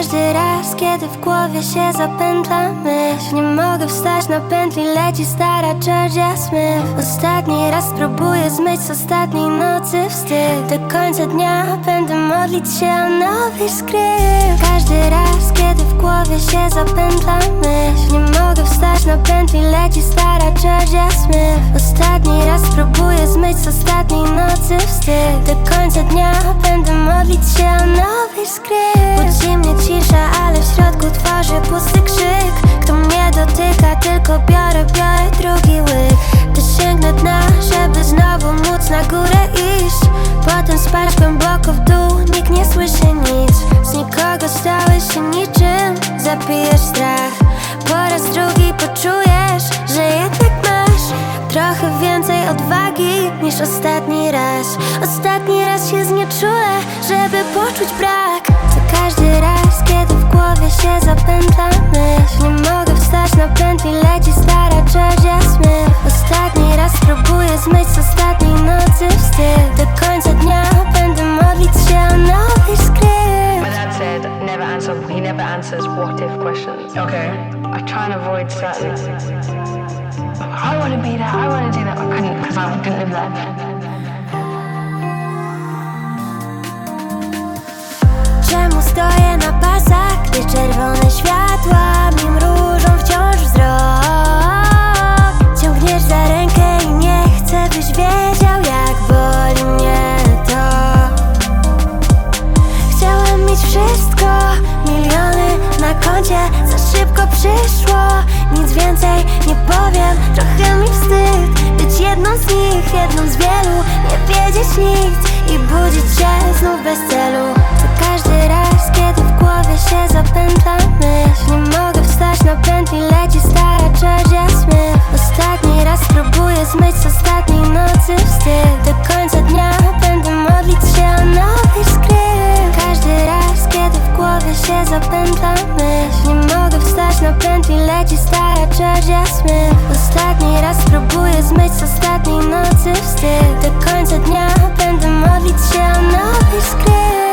Każdy raz, kiedy w głowie się zapętla myśl, nie mogę wstać, na pętli leci stara Georgia Smith. Ostatni raz spróbuję zmyć z ostatniej nocy wstyd. Do końca dnia będę modlić się o nowy skrypt. Każdy raz, kiedy w głowie się zapętla myśl, nie mogę wstać, na pętli leci stara Georgia Smith. Ostatni raz spróbuję zmyć z ostatniej nocy wstyd. Do końca dnia będę modlić się o nowy skrypt. Budzi mnie cisza, ale w środku tworzy pusty krzyk. Kto mnie dotyka, tylko biorę drugi łyk. By sięgnę dna, żeby znowu móc na górę iść. Potem spać głęboko w dół, nikt nie słyszy nic. Z nikogo stałeś się niczym, zabijesz strach. Po raz drugi poczujesz, że jednak masz trochę więcej odwagi niż ostatni raz. Ostatni raz się znieczulę, żeby poczuć brak. Za każdy raz, kiedy w głowie się zapętla myśl, nie mogę wstać, na pętli leci stara Georgia Smith. Ostatni raz spróbuję zmyć z ostatniej nocy wstyd. Do końca dnia będę modlić się o nowy skrypt. My dad said he never answers what if questions. Okay. I try and avoid certain. I want to be there, I want to do that. I couldn't because I didn't live there. Czemu stoję na pasach, gdy czerwone światła mi mrużą wciąż wzrok? Ciągniesz za rękę i nie chcę, byś wiedział, jak boli mnie to. Chciałem mieć wszystko, miliony na koncie, za szybko przyszło. Nic więcej nie powiem, trochę mi wstyd być jedną z nich, jedną z wielu. Nie wiedzieć nic i budzić się znów bez celu. Za każdy raz, kiedy w głowie się zapętla myśl, nie mogę wstać, na pętli leci stara Georgia Smith. Ostatni raz spróbuję zmyć z ostatniej nocy wstyd. Do końca dnia będę modlić się o nowy skrypt. Każdy raz, kiedy w głowie się zapętla myśl, nie mogę wstać, na pętli leci stara Georgia Smith. Ostatni raz spróbuję zmyć z ostatniej nocy wstyd. Do końca dnia będę modlić się o nowy skrypt.